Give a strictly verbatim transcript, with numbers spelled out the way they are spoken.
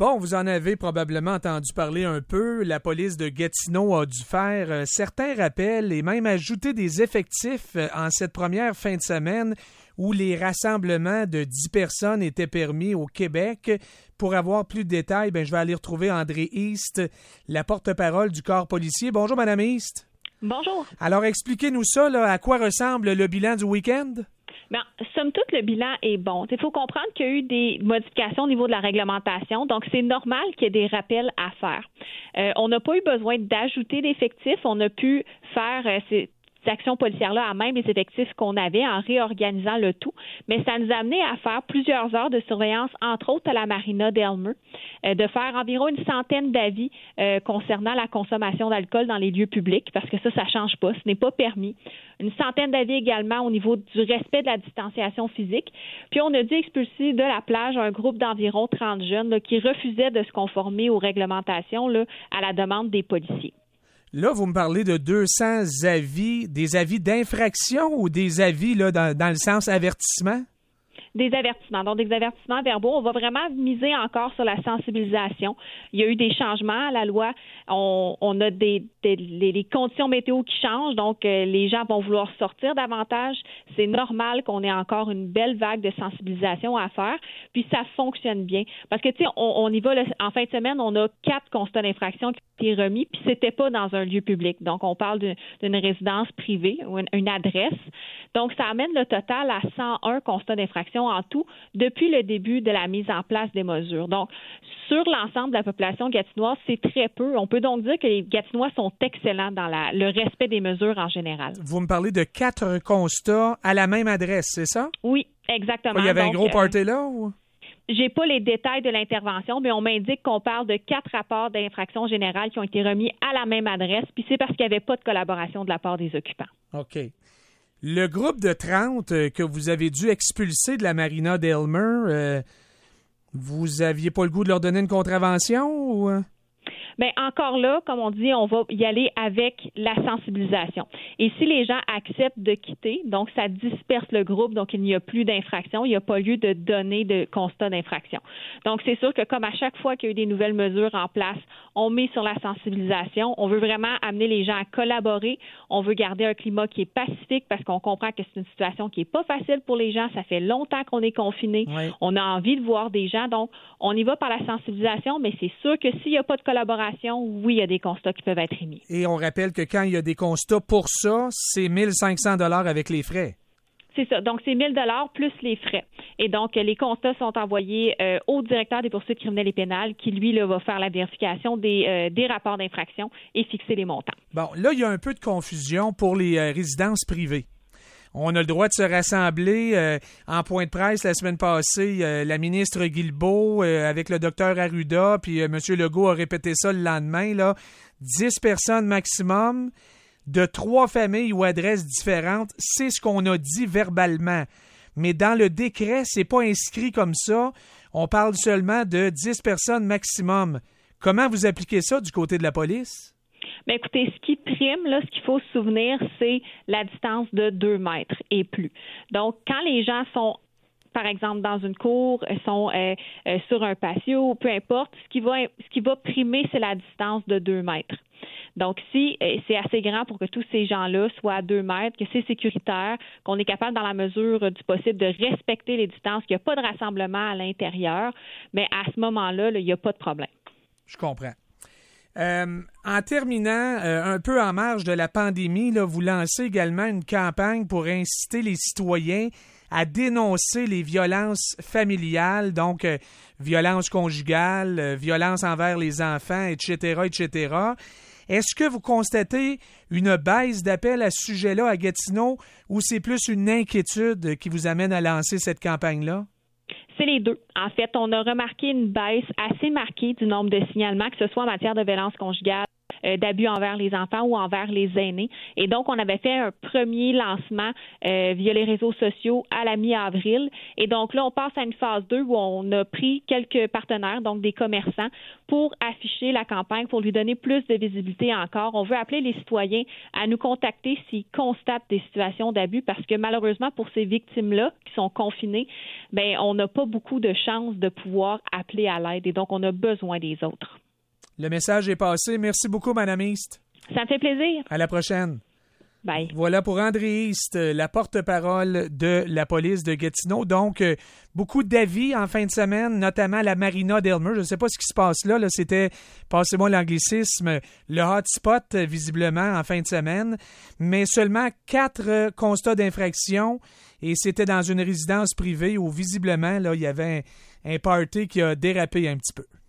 Bon, vous en avez probablement entendu parler un peu. La police de Gatineau a dû faire euh, certains rappels et même ajouter des effectifs euh, en cette première fin de semaine où les rassemblements de dix personnes étaient permis au Québec. Pour avoir plus de détails, ben, je vais aller retrouver André East, la porte-parole du corps policier. Bonjour, Madame East. Bonjour. Alors, expliquez-nous ça, là, à quoi ressemble le bilan du week-end? Bien, somme toute, le bilan est bon. Il faut comprendre qu'il y a eu des modifications au niveau de la réglementation, donc c'est normal qu'il y ait des rappels à faire. Euh, on n'a pas eu besoin d'ajouter d'effectifs, on a pu faire euh, ces actions policières-là à même les effectifs qu'on avait en réorganisant le tout, mais ça nous a amené à faire plusieurs heures de surveillance, entre autres à la marina d'Elmer, euh, de faire environ une centaine d'avis euh, concernant la consommation d'alcool dans les lieux publics, parce que ça, ça change pas, ce n'est pas permis. Une centaine d'avis également au niveau du respect de la distanciation physique. Puis on a dû expulser de la plage un groupe d'environ trente jeunes là, qui refusaient de se conformer aux réglementations là, à la demande des policiers. Là, vous me parlez de deux cents avis, des avis d'infraction ou des avis là, dans, dans le sens avertissement? Des avertissements, donc des avertissements verbaux. On va vraiment miser encore sur la sensibilisation. Il y a eu des changements à la loi. On, on a des, des les, les conditions météo qui changent, donc euh, les gens vont vouloir sortir davantage. C'est normal qu'on ait encore une belle vague de sensibilisation à faire, puis ça fonctionne bien. Parce que, tu sais, on, on y va, là, en fin de semaine, on a quatre constats d'infraction qui ont été remis, puis c'était pas dans un lieu public. Donc, on parle d'une, d'une résidence privée ou une, une adresse. Donc, ça amène le total à cent un constats d'infraction en tout depuis le début de la mise en place des mesures. Donc, sur l'ensemble de la population gatinoise, c'est très peu. On peut donc dire que les Gatinois sont excellents dans la, le respect des mesures en général. Vous me parlez de quatre constats à la même adresse, c'est ça? Oui, exactement. Il y avait donc, un gros party euh, là ou? J'ai pas les détails de l'intervention, mais on m'indique qu'on parle de quatre rapports d'infraction générale qui ont été remis à la même adresse, puis c'est parce qu'il n'y avait pas de collaboration de la part des occupants. OK. Le groupe de trente euh, que vous avez dû expulser de la marina d'Elmer, euh, vous aviez pas le goût de leur donner une contravention ou? Bien, encore là, comme on dit, on va y aller avec la sensibilisation. Et si les gens acceptent de quitter, donc ça disperse le groupe, donc il n'y a plus d'infraction, il n'y a pas lieu de donner de constat d'infraction. Donc, c'est sûr que comme à chaque fois qu'il y a eu des nouvelles mesures en place, on met sur la sensibilisation. On veut vraiment amener les gens à collaborer. On veut garder un climat qui est pacifique parce qu'on comprend que c'est une situation qui n'est pas facile pour les gens. Ça fait longtemps qu'on est confinés. Oui. On a envie de voir des gens. Donc, on y va par la sensibilisation, mais c'est sûr que s'il n'y a pas de collaboration, oui, il y a des constats qui peuvent être émis. Et on rappelle que quand il y a des constats pour ça, c'est mille cinq cents dollars avec les frais. C'est ça. Donc, c'est mille dollars plus les frais. Et donc, les constats sont envoyés euh, au directeur des poursuites criminelles et pénales qui, lui, là, va faire la vérification des, euh, des rapports d'infraction et fixer les montants. Bon, là, il y a un peu de confusion pour les euh, résidences privées. On a le droit de se rassembler. Euh, en point de presse, la semaine passée, euh, la ministre Guilbeault euh, avec le docteur Arruda, puis euh, M. Legault a répété ça le lendemain, là, dix personnes maximum de trois familles ou adresses différentes. C'est ce qu'on a dit verbalement. Mais dans le décret, c'est pas inscrit comme ça. On parle seulement de dix personnes maximum. Comment vous appliquez ça du côté de la police? Bien, écoutez, ce qui prime, là, ce qu'il faut se souvenir, c'est la distance de deux mètres et plus. Donc, quand les gens sont, par exemple, dans une cour, sont euh, euh, sur un patio, peu importe, ce qui va, ce qui va primer, c'est la distance de deux mètres. Donc, si euh, c'est assez grand pour que tous ces gens-là soient à deux mètres, que c'est sécuritaire, qu'on est capable, dans la mesure du possible, de respecter les distances, qu'il n'y a pas de rassemblement à l'intérieur, mais à ce moment-là, là, il n'y a pas de problème. Je comprends. Euh, en terminant, euh, un peu en marge de la pandémie, là, vous lancez également une campagne pour inciter les citoyens à dénoncer les violences familiales, donc euh, violences conjugales, euh, violences envers les enfants, et cetera, et cetera. Est-ce que vous constatez une baisse d'appels à ce sujet-là à Gatineau ou c'est plus une inquiétude qui vous amène à lancer cette campagne-là? C'est les deux. En fait, on a remarqué une baisse assez marquée du nombre de signalements, que ce soit en matière de violence conjugale, euh, d'abus envers les enfants ou envers les aînés. Et donc, on avait fait un premier lancement euh, via les réseaux sociaux à la mi-avril. Et donc là, on passe à une phase deux où on a pris quelques partenaires, donc des commerçants, pour afficher la campagne, pour lui donner plus de visibilité encore. On veut appeler les citoyens à nous contacter s'ils constatent des situations d'abus parce que malheureusement, pour ces victimes-là qui sont confinées, ben on n'a pas beaucoup de chances de pouvoir appeler à l'aide et donc on a besoin des autres. Le message est passé. Merci beaucoup, Mme East. Ça me fait plaisir. À la prochaine. Bye. Voilà pour André East, la porte-parole de la police de Gatineau. Donc, euh, beaucoup d'avis en fin de semaine, notamment la Marina d'Elmer. Je ne sais pas ce qui se passe là. là C'était, passez-moi l'anglicisme, le hotspot, visiblement, en fin de semaine. Mais seulement quatre euh, constats d'infraction. Et c'était dans une résidence privée où, visiblement, là, il y avait un, un party qui a dérapé un petit peu.